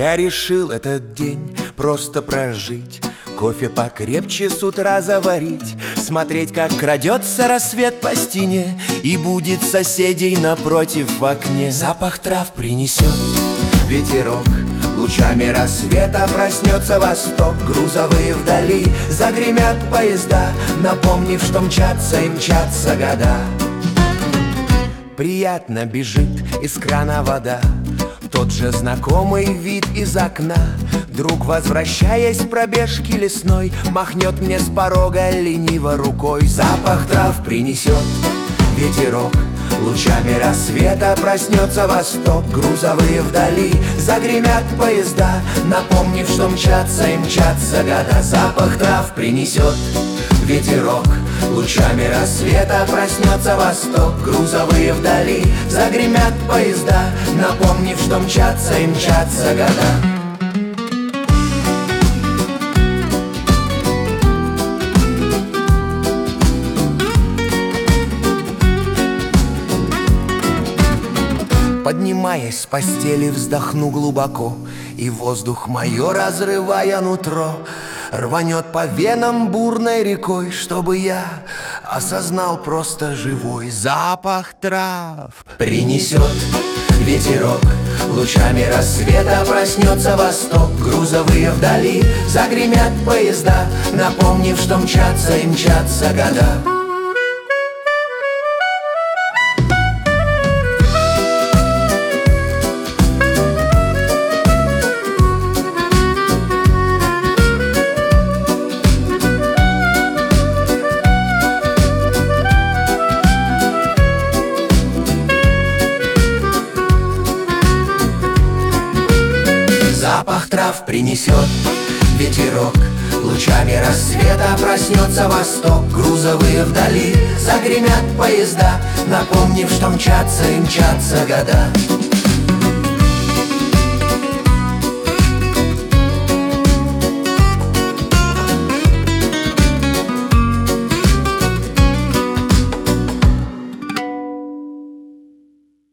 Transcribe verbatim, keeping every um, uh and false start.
Я решил этот день просто прожить, кофе покрепче с утра заварить, смотреть, как крадется рассвет по стене и будет соседей напротив в окне. Запах трав принесет ветерок, лучами рассвета проснется восток. Грузовые вдали загремят поезда, напомнив, что мчатся и мчатся года. Приятно бежит из крана вода, тот же знакомый вид из окна. Друг, возвращаясь с пробежки лесной, махнет мне с порога лениво рукой. Запах трав принесет ветерок, лучами рассвета проснется восток. Грузовые вдали загремят поезда, напомнив, что мчатся и мчатся года. Запах трав принесет ветерок, лучами рассвета проснется восток. Грузовые вдали загремят поезда, напомнив, что мчатся и мчатся года. Поднимаясь с постели, вздохну глубоко, и воздух мое, разрывая нутро, рванет по венам бурной рекой, чтобы я осознал просто живой. Запах трав принесет ветерок, лучами рассвета проснется восток. Грузовые вдали загремят поезда, напомнив, что мчатся и мчатся года. Запах трав принесет ветерок, лучами рассвета проснется восток. Грузовые вдали загремят поезда, напомнив, что мчатся и мчатся года.